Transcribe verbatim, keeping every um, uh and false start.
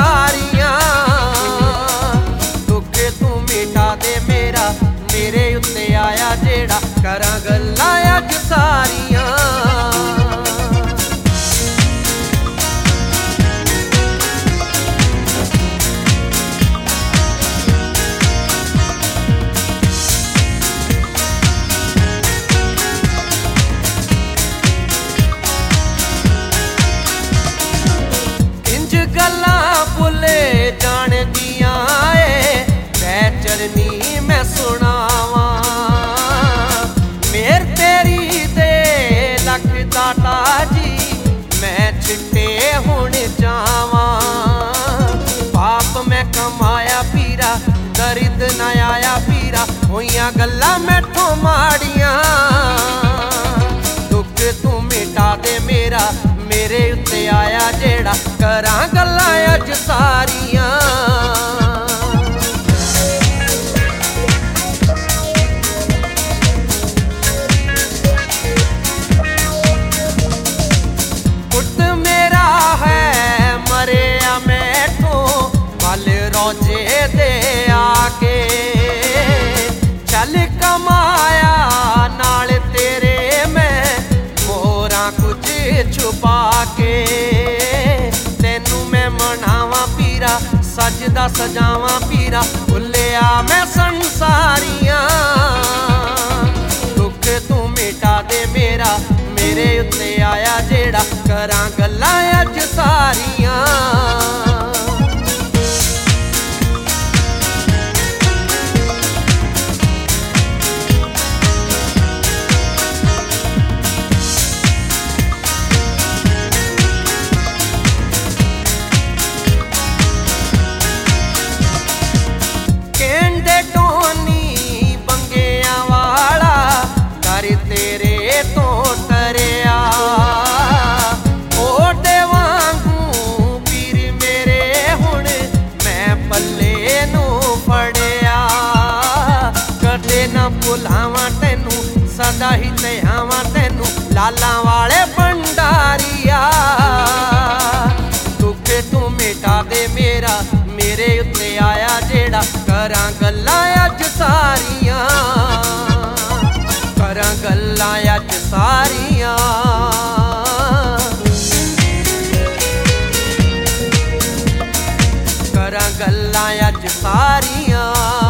सारियां। दुख तू मिटा दे मेरा, मेरे उत्ते आया जेड़ा, करां गल्लां अज सारियां। गल्लां भुले जान दियां ए कै चरनी मैं सुनावा। मेर तेरी दे लख दाता जी, मैं छिट्टे हुण जावा। पाप मैं कमाया पीरा, दर्द न आया पीरा, होइयां गल्लां मैथों माड़ियां। दुख तू मिटा दे मेरा, मेरे उत्ते आया जेड़ा, करां गल्लां अज सारियां। पुत मेरा है मरिया मैठों, पल रोजे दे आके। चल कमाया नाल तेरे मैं, मोहरां कुछ छुपा के। तेनू मैं मनावा पीरा, सजदा सजावा पीरा, भुलिया मैं संसारियां। दुख तू मिटा दे मेरा, मेरे उत्ते आया जेड़ा, करां गल्लां अज सारियां। तेरे तो तरिया ओदे वांगू पीर मेरे, हुण मैं पल्ले नू फड़िया। कदे ना भुलावां तैनू, सदा ही तहावां तैनू, लालां वाले भंडारिया। दुख तू मिटा दे मेरा, मेरे उत्ते आया जेड़ा, करां गल्लां अज सारियां। करां गल्लां अज सारियां। करां गल्लां अज सारियां।